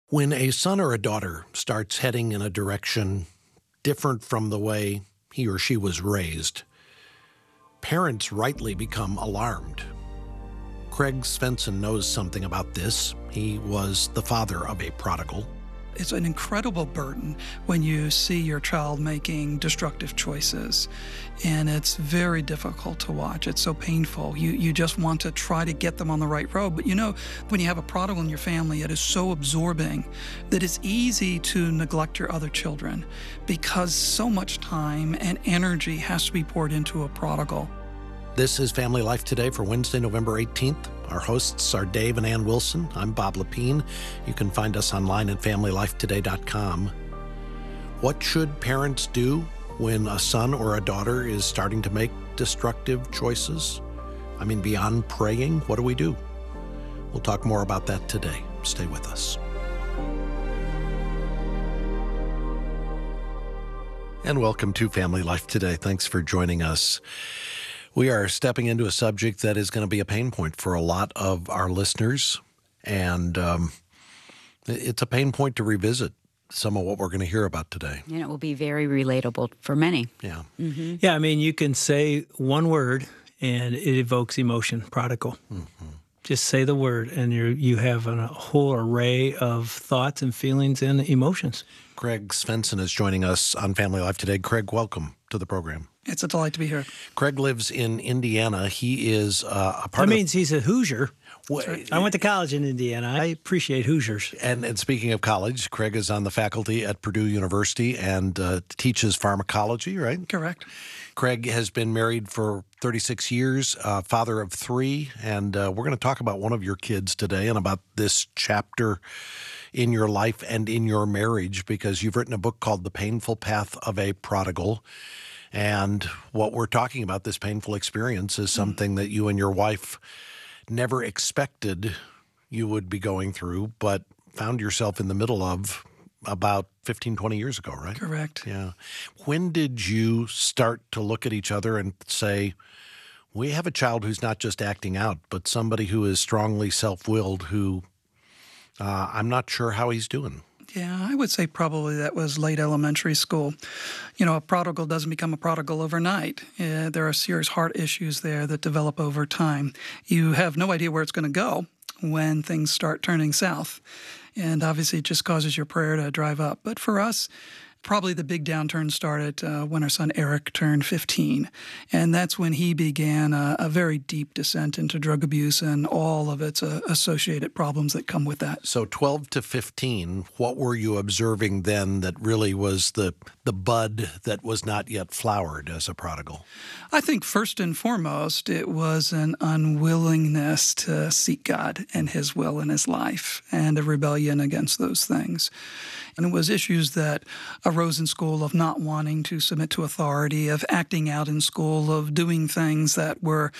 When a son or a daughter starts heading in a direction different from the way he or she was raised, parents rightly become alarmed. Craig Svensson knows something about this. He was the father of a prodigal. It's an incredible burden when you see your child making destructive choices, and it's very difficult to watch. It's so painful. You just want to try to get them on the right road. But when you have a prodigal in your family, it is so absorbing that it's easy to neglect your other children because so much time and energy has to be poured into a prodigal. This is Family Life Today for Wednesday, November 18th. Our hosts are Dave and Ann Wilson. I'm Bob Lepine. You can find us online at FamilyLifeToday.com. What should parents do when a son or a daughter is starting to make destructive choices? I mean, beyond praying, what do we do? We'll talk more about that today. Stay with us. And welcome to Family Life Today. Thanks for joining us. We are stepping into a subject that is going to be a pain point for a lot of our listeners, and it's a pain point to revisit some of what we're going to hear about today. And it will be very relatable for many. Yeah. Mm-hmm. Yeah, I mean, you can say one word, and it evokes emotion, prodigal. Mm-hmm. Just say the word, and you have a whole array of thoughts and feelings and emotions. Craig Svensson is joining us on Family Life Today. Craig, welcome to the program. It's a delight to be here. Craig lives in Indiana. He is a part That means he's a Hoosier. Right. I went to college in Indiana. I appreciate Hoosiers. And speaking of college, Craig is on the faculty at Purdue University and teaches pharmacology, right? Correct. Craig has been married for 36 years, father of three, and we're going to talk about one of your kids today and about this chapter in your life and in your marriage, because you've written a book called The Painful Path of a Prodigal. And what we're talking about, this painful experience, is something that you and your wife never expected you would be going through, but found yourself in the middle of about 15, 20 years ago, right? Correct. Yeah. When did you start to look at each other and say, we have a child who's not just acting out, but somebody who is strongly self-willed, who I'm not sure how he's doing? Yeah, I would say probably that was late elementary school. A prodigal doesn't become a prodigal overnight. There are serious heart issues there that develop over time. You have no idea where it's going to go when things start turning south. And obviously it just causes your prayer to drive up. But for us, probably the big downturn started when our son Eric turned 15. And that's when he began a very deep descent into drug abuse and all of its associated problems that come with that. So 12 to 15, what were you observing then that really was the bud that was not yet flowered as a prodigal? I think first and foremost, it was an unwillingness to seek God and His will in his life and a rebellion against those things. And it was issues that arose in school of not wanting to submit to authority, of acting out in school, of doing things that were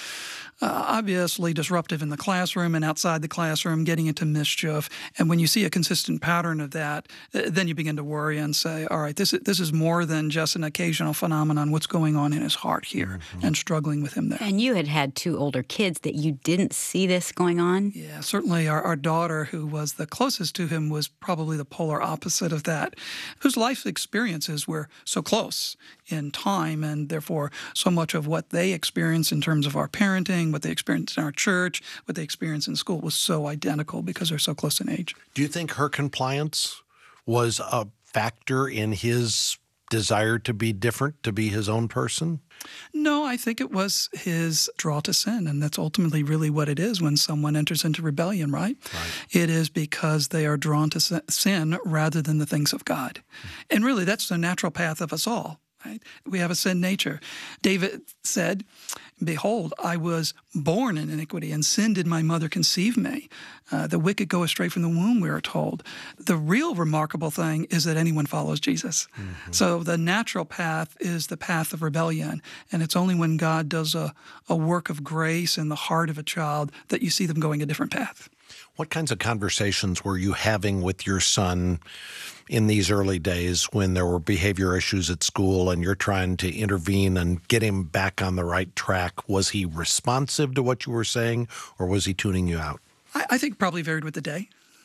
obviously disruptive in the classroom and outside the classroom, getting into mischief. And when you see a consistent pattern of that, then you begin to worry and say, all right, this is more than just an occasional phenomenon. What's going on in his heart here and struggling with him there? And you had two older kids that you didn't see this going on? Yeah, certainly our daughter, who was the closest to him, was probably the polar opposite of that, whose life experiences were so close in time, and therefore so much of what they experienced in terms of our parenting, what they experienced in our church, what they experienced in school was so identical because they're so close in age. Do you think her compliance was a factor in his desire to be different, to be his own person? No, I think it was his draw to sin, and that's ultimately really what it is when someone enters into rebellion, right? It is because they are drawn to sin rather than the things of God. And really, that's the natural path of us all. Right? We have a sin nature. David said, behold, I was born in iniquity, and sin did my mother conceive me. The wicked go astray from the womb, we are told. The real remarkable thing is that anyone follows Jesus. Mm-hmm. So the natural path is the path of rebellion, and it's only when God does a work of grace in the heart of a child that you see them going a different path. What kinds of conversations were you having with your son in these early days when there were behavior issues at school and you're trying to intervene and get him back on the right track? Was he responsive to what you were saying, or was he tuning you out? I think probably varied with the day.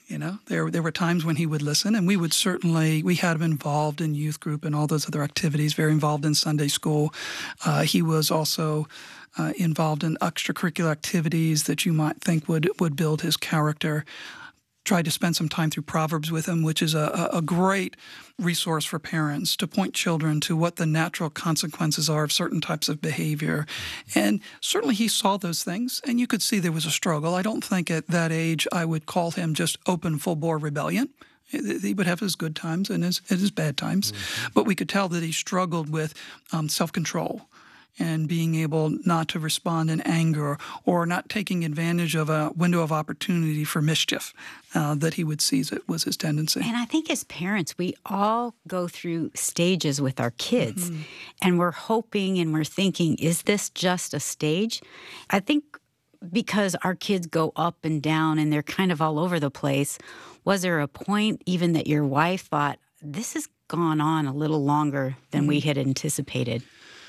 You know, there were times when he would listen, and we had him involved in youth group and all those other activities, very involved in Sunday school. He was also involved in extracurricular activities that you might think would build his character. Tried to spend some time through Proverbs with him, which is a great resource for parents to point children to what the natural consequences are of certain types of behavior. And certainly he saw those things, and you could see there was a struggle. I don't think at that age I would call him just open, full-bore rebellion. He would have his good times and his bad times. Mm-hmm. But we could tell that he struggled with self-control and being able not to respond in anger or not taking advantage of a window of opportunity for mischief that he would seize it was his tendency. And I think as parents, we all go through stages with our kids, and we're hoping and we're thinking, is this just a stage? I think because our kids go up and down and they're kind of all over the place, was there a point even that your wife thought, this has gone on a little longer than we had anticipated?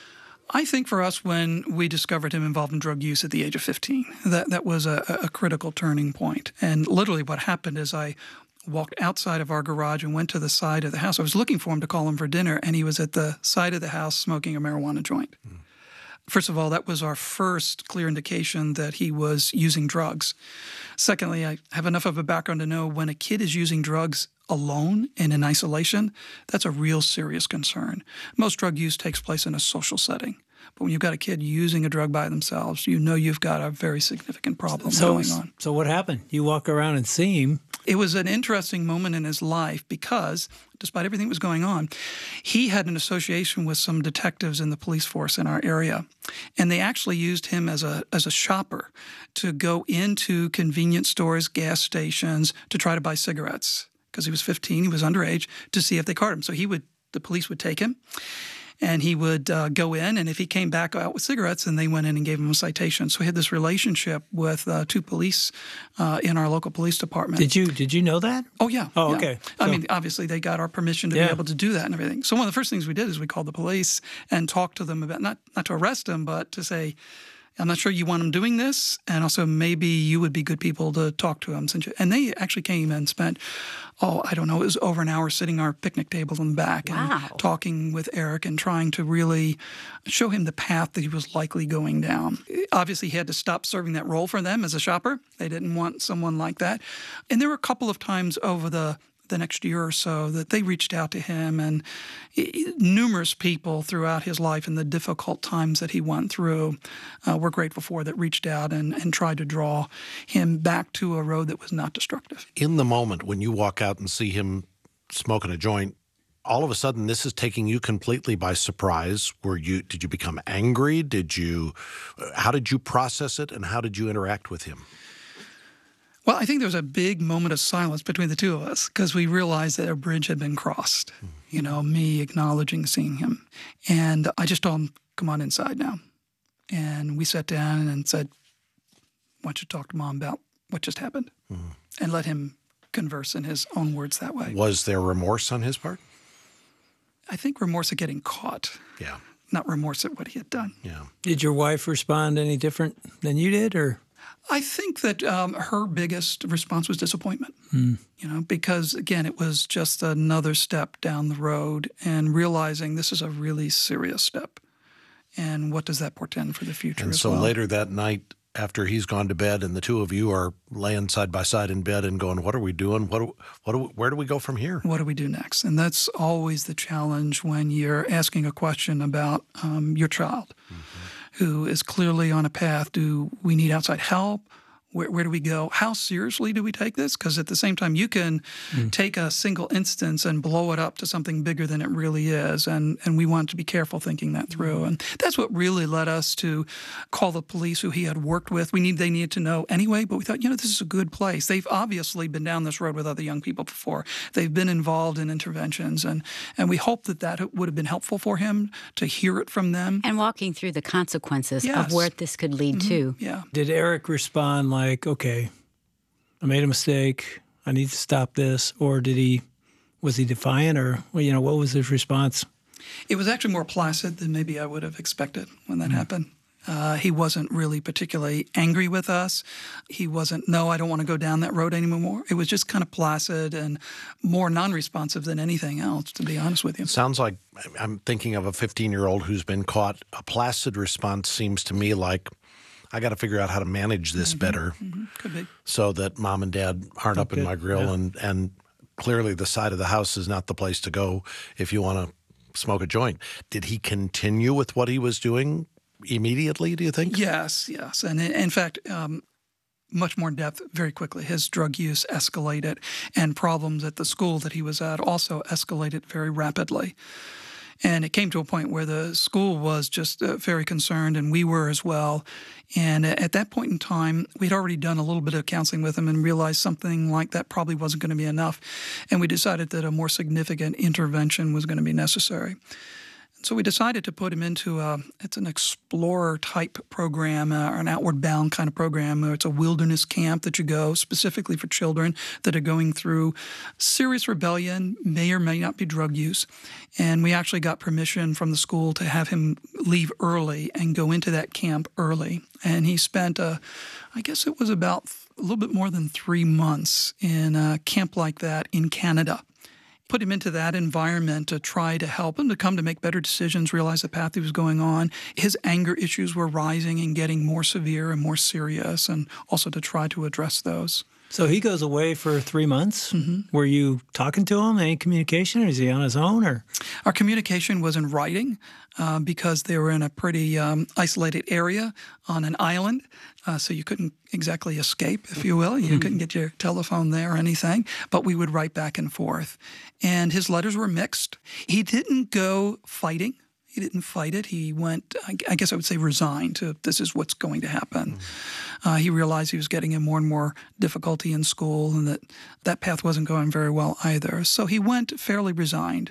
I think for us, when we discovered him involved in drug use at the age of 15, that was a critical turning point. And literally what happened is I walked outside of our garage and went to the side of the house. I was looking for him to call him for dinner, and he was at the side of the house smoking a marijuana joint. First of all, that was our first clear indication that he was using drugs. Secondly, I have enough of a background to know when a kid is using drugs alone and in isolation, that's a real serious concern. Most drug use takes place in a social setting. But when you've got a kid using a drug by themselves, you know you've got a very significant problem going on. So what happened? You walk around and see him. It was an interesting moment in his life because, despite everything that was going on, he had an association with some detectives in the police force in our area. And they actually used him as a shopper to go into convenience stores, gas stations, to try to buy cigarettes. Because he was 15, he was underage, to see if they caught him. So the police would take him, and he would go in, and if he came back out with cigarettes, then they went in and gave him a citation. So he had this relationship with two police in our local police department. Did you know that? Oh, yeah. Oh, yeah. okay. I mean, obviously, they got our permission to be able to do that and everything. So one of the first things we did is we called the police and talked to them about, not to arrest him, but to say, I'm not sure you want him doing this, and also maybe you would be good people to talk to him. And they actually came and spent, I don't know, it was over an hour sitting at our picnic table in the back and talking with Eric and trying to really show him the path that he was likely going down. Obviously, he had to stop serving that role for them as a shopper. They didn't want someone like that. And there were a couple of times over the next year or so that they reached out to him, and numerous people throughout his life and the difficult times that he went through we're grateful for, that reached out and tried to draw him back to a road that was not destructive. In the moment when you walk out and see him smoking a joint, all of a sudden this is taking you completely by surprise. Did you become angry? How did you process it, and how did you interact with him? Well, I think there was a big moment of silence between the two of us because we realized that a bridge had been crossed, me acknowledging seeing him. And I just told him, come on inside now. And we sat down and said, why don't you talk to Mom about what just happened? And let him converse in his own words that way. Was there remorse on his part? I think remorse at getting caught. Yeah. Not remorse at what he had done. Yeah. Did your wife respond any different than you did, or? I think that her biggest response was disappointment, because, again, it was just another step down the road and realizing this is a really serious step. And what does that portend for the future and as so well? Later that night, after he's gone to bed and the two of you are laying side by side in bed and going, what are we doing? Where do we go from here? What do we do next? And that's always the challenge when you're asking a question about your child. Who is clearly on a path. Do we need outside help? Where do we go? How seriously do we take this? Because at the same time, you can take a single instance and blow it up to something bigger than it really is. And we want to be careful thinking that through. And that's what really led us to call the police who he had worked with. They needed to know anyway, but we thought, this is a good place. They've obviously been down this road with other young people before. They've been involved in interventions. And we hope that would have been helpful for him to hear it from them. And walking through the consequences of where this could lead to. Yeah. Did Eric respond like, okay, I made a mistake, I need to stop this, or was he defiant, or what was his response? It was actually more placid than maybe I would have expected when that happened. He wasn't really particularly angry with us. He wasn't, no, I don't want to go down that road anymore. It was just kind of placid and more non-responsive than anything else, to be honest with you. Sounds like I'm thinking of a 15-year-old who's been caught. A placid response seems to me like, I got to figure out how to manage this better Could be. so that mom and dad aren't up in my grill. And clearly the side of the house is not the place to go if you want to smoke a joint. Did he continue with what he was doing immediately, do you think? Yes. And in fact, much more in depth very quickly. His drug use escalated, and problems at the school that he was at also escalated very rapidly. And it came to a point where the school was just very concerned, and we were as well. And at that point in time, we'd already done a little bit of counseling with him and realized something like that probably wasn't going to be enough. And we decided that a more significant intervention was going to be necessary. So we decided to put him into it's an explorer-type program, or an outward-bound kind of program. It's a wilderness camp that you go specifically for children that are going through serious rebellion, may or may not be drug use. And we actually got permission from the school to have him leave early and go into that camp early. And he spent, I guess it was about a little bit more than 3 months in a camp like that in Canada. Put him into that environment to try to help him to come to make better decisions, realize the path he was going on. His anger issues were rising and getting more severe and more serious, and also to try to address those. So he goes away for 3 months. Were you talking to him? Any communication, or is he on his own? Or Our communication was in writing because they were in a pretty isolated area on an island, so you couldn't exactly escape, if you will. You couldn't get your telephone there or anything, but we would write back and forth. And his letters were mixed. He didn't go fighting. He didn't fight it. He went, I guess I would say, resigned to this is what's going to happen. He realized he was getting in more and more difficulty in school, and that path wasn't going very well either. So he went fairly resigned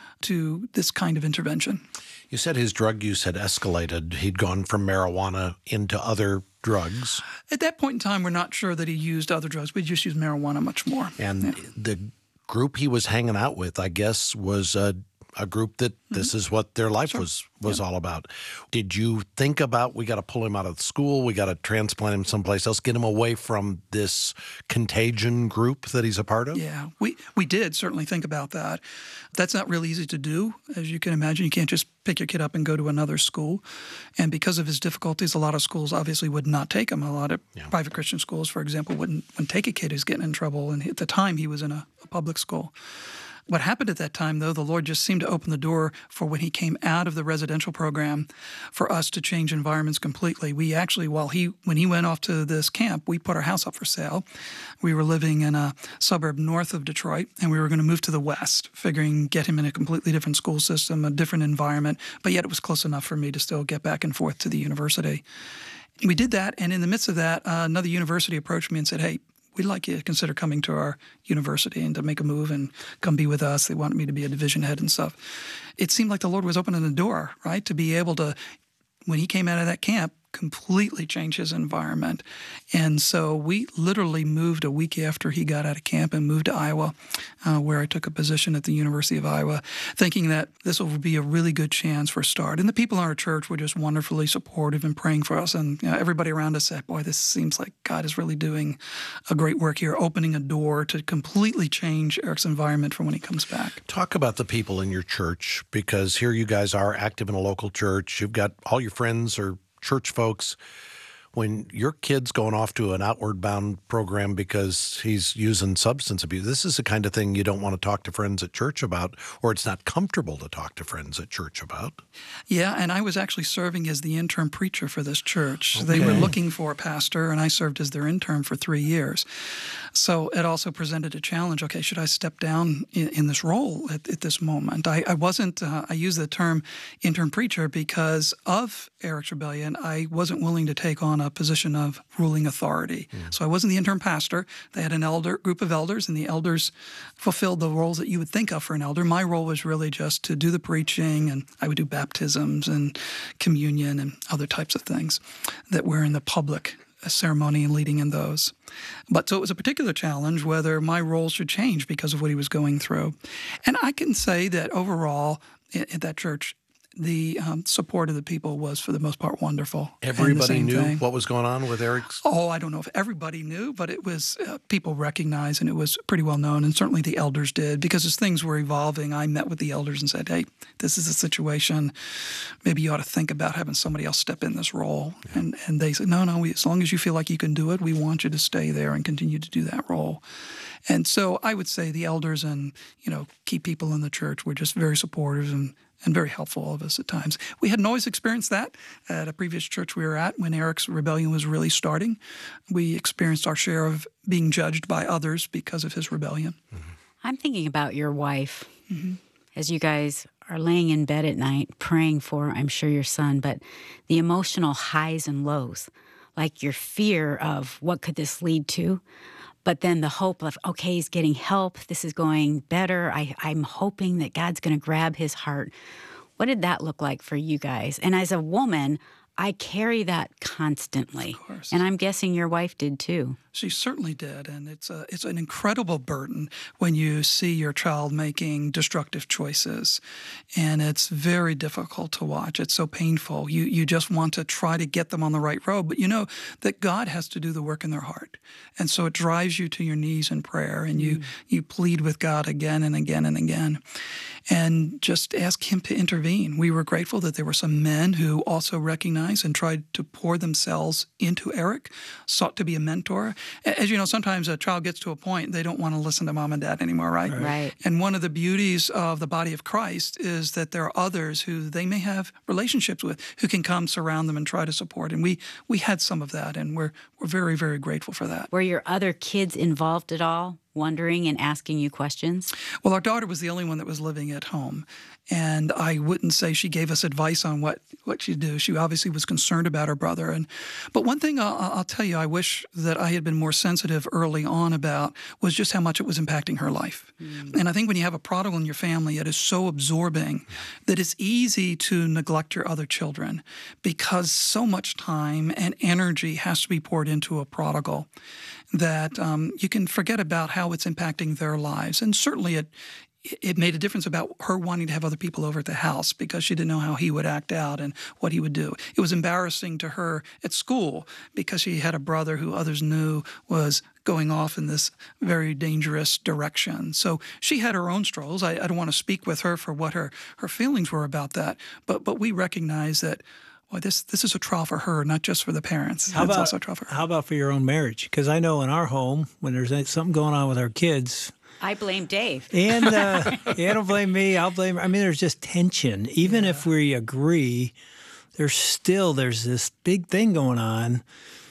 to this kind of intervention. You said his drug use had escalated. He'd gone from marijuana into other drugs. At that point in time, we're not sure that he used other drugs. We just used marijuana much more. And the group he was hanging out with, I guess, was a group that this is what their life was all about. Did you think about, we got to pull him out of school, we got to transplant him someplace else, get him away from this contagion group that he's a part of? Yeah, we did certainly think about that. That's not really easy to do. As you can imagine, you can't just pick your kid up and go to another school. And because of his difficulties, a lot of schools obviously would not take him. A lot of private Christian schools, for example, wouldn't take a kid who's getting in trouble. And at the time, he was in a public school. What happened at that time, though, the Lord just seemed to open the door for when he came out of the residential program for us to change environments completely. We actually, when he went off to this camp, we put our house up for sale. We were living in a suburb north of Detroit, and we were going to move to the west, figuring get him in a completely different school system, a different environment, but yet it was close enough for me to still get back and forth to the university. We did that, and in the midst of that, another university approached me and said, hey, we'd like you to consider coming to our university and to make a move and come be with us. They wanted me to be a division head and stuff. It seemed like the Lord was opening the door, right, to be able to, when he came out of that camp, completely change his environment. And so we literally moved a week after he got out of camp and moved to Iowa, where I took a position at the University of Iowa, thinking that this would be a really good chance for a start. And the people in our church were just wonderfully supportive and praying for us. And everybody around us said, boy, this seems like God is really doing a great work here, opening a door to completely change Eric's environment for when he comes back. Talk about the people in your church, because here you guys are active in a local church. You've got all your friends are church folks. When your kid's going off to an outward bound program because he's using substance abuse, this is the kind of thing you don't want to talk to friends at church about, or it's not comfortable to talk to friends at church about. Yeah, and I was actually serving as the interim preacher for this church. Okay. They were looking for a pastor, and I served as their intern for 3 years. So it also presented a challenge. Okay, should I step down in this role at this moment? I wasn't, I use the term interim preacher because of Eric's rebellion. I wasn't willing to take on a position of ruling authority. So I wasn't the interim pastor. They had an group of elders, and the elders fulfilled the roles that you would think of for an elder. My role was really just to do the preaching, and I would do baptisms and communion and other types of things that were in the public ceremony and leading in those. But so it was a particular challenge whether my role should change because of what he was going through. And I can say that overall at that church, the support of the people was, for the most part, wonderful. And the Everybody same knew thing. what was going on with Eric's? Oh, I don't know if everybody knew, but it was people recognized, and it was pretty well known, and certainly the elders did, because as things were evolving, I met with the elders and said, hey, this is a situation. Maybe you ought to think about having somebody else step in this role. Yeah. And they said, no, as long as you feel like you can do it, we want you to stay there and continue to do that role. And so I would say the elders and, key people in the church were just very supportive and very helpful of us at times. We hadn't always experienced that at a previous church we were at when Eric's rebellion was really starting. We experienced our share of being judged by others because of his rebellion. Mm-hmm. I'm thinking about your wife as you guys are laying in bed at night praying for, I'm sure, your son, but the emotional highs and lows, like your fear of what could this lead to, but then the hope of, okay, he's getting help. This is going better. I'm hoping that God's going to grab his heart. What did that look like for you guys? And as a woman, I carry that constantly. Of course. And I'm guessing your wife did too. She certainly did, and it's an incredible burden when you see your child making destructive choices, and it's very difficult to watch. It's so painful. You just want to try to get them on the right road, but you know that God has to do the work in their heart, and so it drives you to your knees in prayer, and you plead with God again and again and again, and just ask Him to intervene. We were grateful that there were some men who also recognized and tried to pour themselves into Eric, sought to be a mentor. As you know, sometimes a child gets to a point they don't want to listen to mom and dad anymore, right? Right. And one of the beauties of the body of Christ is that there are others who they may have relationships with who can come surround them and try to support. And we had some of that, and we're very, very grateful for that. Were your other kids involved at all, wondering and asking you questions? Well, our daughter was the only one that was living at home, and I wouldn't say she gave us advice on what she'd do. She obviously was concerned about her brother. But one thing I'll tell you I wish that I had been more sensitive early on about was just how much it was impacting her life. And I think when you have a prodigal in your family, it is so absorbing that it's easy to neglect your other children because so much time and energy has to be poured into a prodigal that you can forget about how it's impacting their lives. And certainly it made a difference about her wanting to have other people over at the house because she didn't know how he would act out and what he would do. It was embarrassing to her at school because she had a brother who others knew was going off in this very dangerous direction. So she had her own struggles. I don't want to speak with her for what her feelings were about that, but we recognize that this is a trial for her, not just for the parents. It's also a trial for her. How about for your own marriage? Because I know in our home, when there's something going on with our kids, I blame Dave. And you don't blame me. I'll blame. I mean, there's just tension. Even if we agree, there's this big thing going on,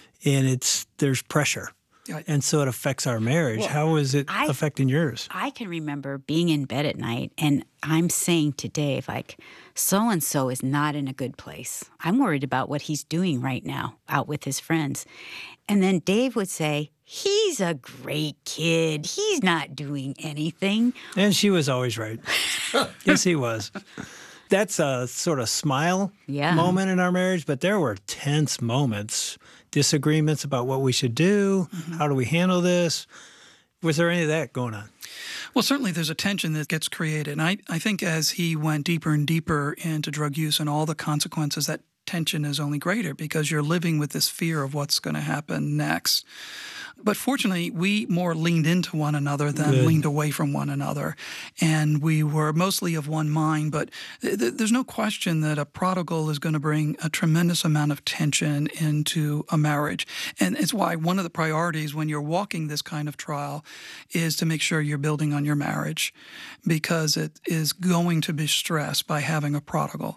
and there's pressure. Right. And so it affects our marriage. Well, how is it affecting yours? I can remember being in bed at night, and I'm saying to Dave, like, so-and-so is not in a good place. I'm worried about what he's doing right now out with his friends. And then Dave would say, he's a great kid. He's not doing anything. And she was always right. Yes, he was. That's a sort of smile moment in our marriage, but there were tense moments, disagreements about what we should do. How do we handle this? Was there any of that going on? Well, certainly there's a tension that gets created. And I think as he went deeper and deeper into drug use and all the consequences, that tension is only greater because you're living with this fear of what's going to happen next. But fortunately, we more leaned into one another than leaned away from one another. And we were mostly of one mind. But there's no question that a prodigal is going to bring a tremendous amount of tension into a marriage. And it's why one of the priorities when you're walking this kind of trial is to make sure you're building on your marriage, because it is going to be stressed by having a prodigal.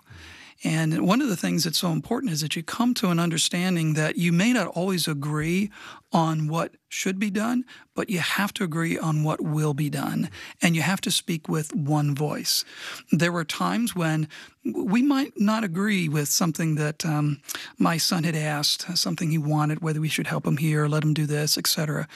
And one of the things that's so important is that you come to an understanding that you may not always agree on what should be done, but you have to agree on what will be done. And you have to speak with one voice. There were times when we might not agree with something that my son had asked, something he wanted, whether we should help him here, let him do this, etc.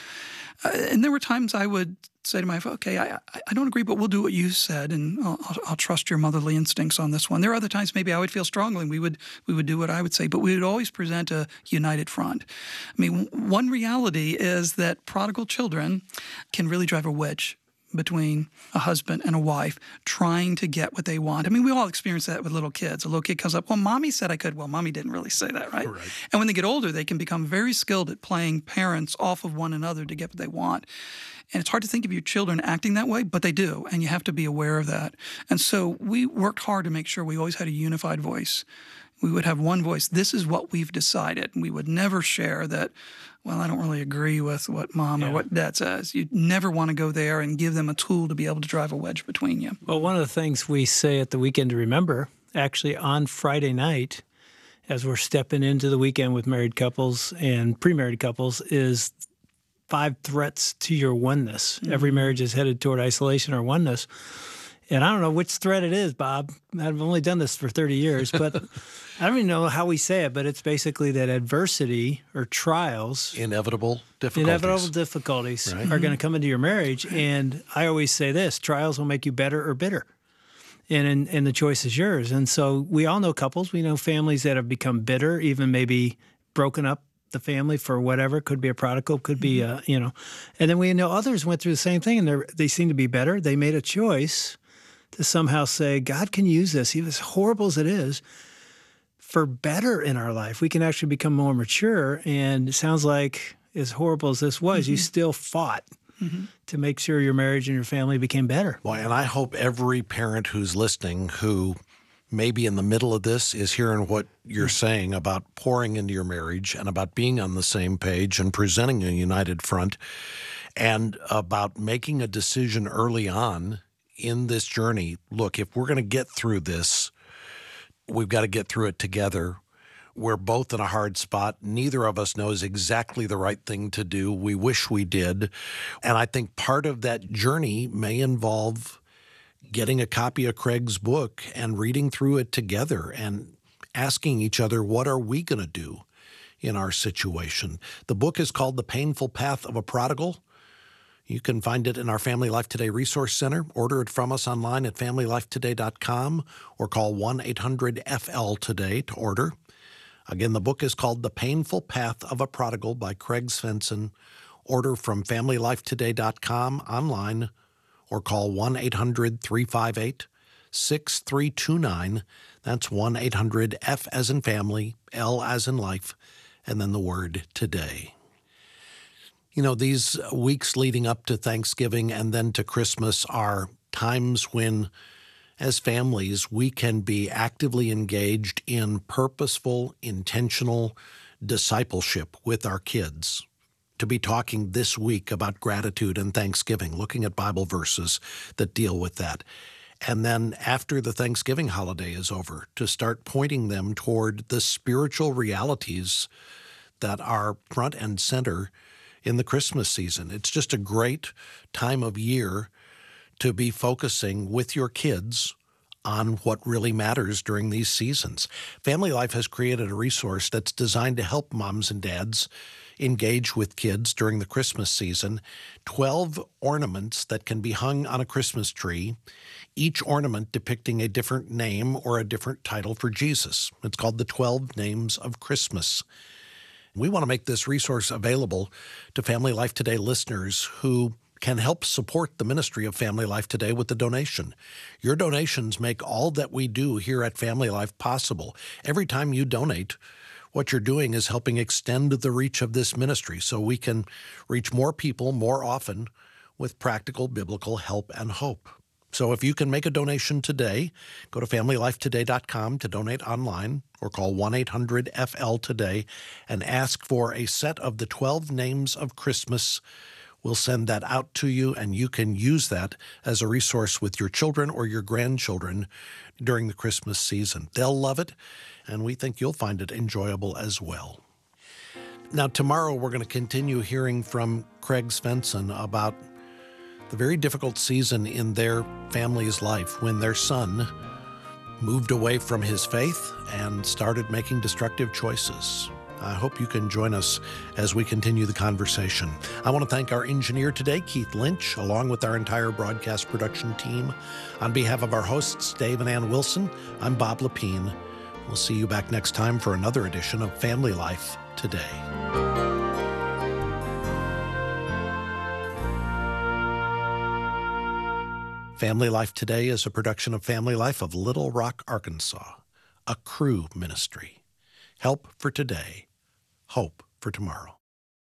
And there were times I would say to my wife, okay, I don't agree, but we'll do what you said, and I'll trust your motherly instincts on this one. There are other times maybe I would feel strongly, and we would do what I would say, but we would always present a united front. I mean, one reality is that prodigal children can really drive a wedge between a husband and a wife trying to get what they want. I mean, we all experience that with little kids. A little kid comes up, well, mommy said I could. Well, mommy didn't really say that, right? And when they get older, they can become very skilled at playing parents off of one another to get what they want. And it's hard to think of your children acting that way, but they do, and you have to be aware of that. And so we worked hard to make sure we always had a unified voice. We would have one voice. This is what we've decided. And we would never share that, well, I don't really agree with what mom or what dad says. You never want to go there and give them a tool to be able to drive a wedge between you. Well, one of the things we say at the Weekend to Remember, actually on Friday night, as we're stepping into the weekend with married couples and pre-married couples, is 5 threats to your oneness. Mm-hmm. Every marriage is headed toward isolation or oneness. And I don't know which threat it is, Bob. I've only done this for 30 years, but I don't even know how we say it, but it's basically that adversity or trials, inevitable difficulties right, are going to come into your marriage. And I always say this, trials will make you better or bitter. And the choice is yours. And so we all know couples. We know families that have become bitter, even maybe broken up the family for whatever. Could be a prodigal, could be, And then we know others went through the same thing, and they seem to be better. They made a choice to somehow say, God can use this, even as horrible as it is, for better in our life. We can actually become more mature. And it sounds like, as horrible as this was, you still fought to make sure your marriage and your family became better. Well, and I hope every parent who's listening who maybe in the middle of this is hearing what you're saying about pouring into your marriage and about being on the same page and presenting a united front and about making a decision early on in this journey. Look, if we're going to get through this, we've got to get through it together. We're both in a hard spot. Neither of us knows exactly the right thing to do. We wish we did. And I think part of that journey may involve getting a copy of Craig's book and reading through it together and asking each other, what are we going to do in our situation? The book is called The Painful Path of a Prodigal. You can find it in our Family Life Today Resource Center. Order it from us online at familylifetoday.com or call 1-800-FL-TODAY to order. Again, the book is called The Painful Path of a Prodigal by Craig Svensson. Order from familylifetoday.com online or call 1-800-358-6329. That's 1-800-F as in family, L as in life, and then the word today. You know, these weeks leading up to Thanksgiving and then to Christmas are times when, as families, we can be actively engaged in purposeful, intentional discipleship with our kids. To be talking this week about gratitude and Thanksgiving, looking at Bible verses that deal with that. And then after the Thanksgiving holiday is over, to start pointing them toward the spiritual realities that are front and center in the Christmas season. It's just a great time of year to be focusing with your kids on what really matters during these seasons. Family Life has created a resource that's designed to help moms and dads engage with kids during the Christmas season. 12 ornaments that can be hung on a Christmas tree, each ornament depicting a different name or a different title for Jesus. It's called the 12 Names of Christmas. We want to make this resource available to Family Life Today listeners who can help support the ministry of Family Life Today with a donation. Your donations make all that we do here at Family Life possible. Every time you donate, what you're doing is helping extend the reach of this ministry so we can reach more people more often with practical biblical help and hope. So if you can make a donation today, go to familylifetoday.com to donate online or call 1-800-FL-TODAY and ask for a set of the 12 Names of Christmas. We'll send that out to you, and you can use that as a resource with your children or your grandchildren during the Christmas season. They'll love it, and we think you'll find it enjoyable as well. Now, tomorrow we're going to continue hearing from Craig Svensson about the very difficult season in their family's life when their son moved away from his faith and started making destructive choices. I hope you can join us as we continue the conversation. I want to thank our engineer today, Keith Lynch, along with our entire broadcast production team. On behalf of our hosts, Dave and Ann Wilson, I'm Bob Lepine. We'll see you back next time for another edition of Family Life Today. Family Life Today is a production of Family Life of Little Rock, Arkansas, a Cru ministry. Help for today, hope for tomorrow.